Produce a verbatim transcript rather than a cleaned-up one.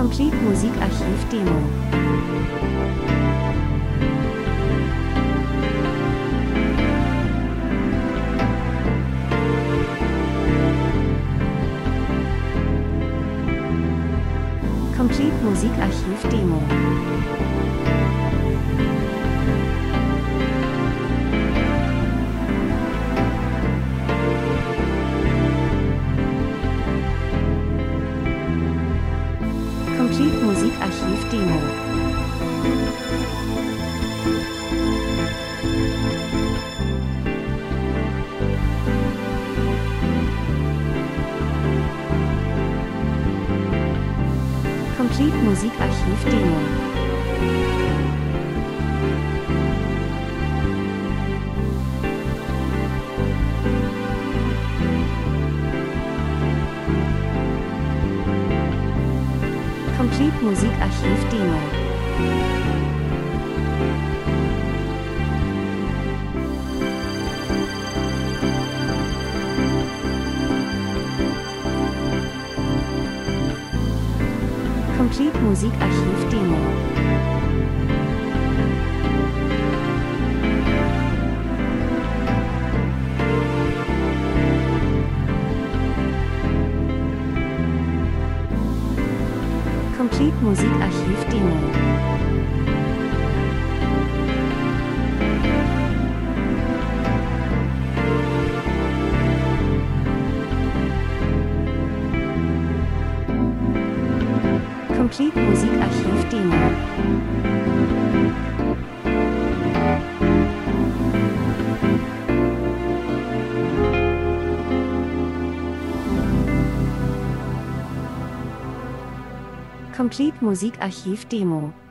Complete Musikarchiv Demo. Complete Musikarchiv Demo. Complete Musikarchiv Demo. Complete Musikarchiv Demo. Complete Musikarchiv Demo. Complete Musikarchiv Demo. Complete Musikarchiv Demo. Complete Musikarchiv Demo. Complete Musikarchiv Demo.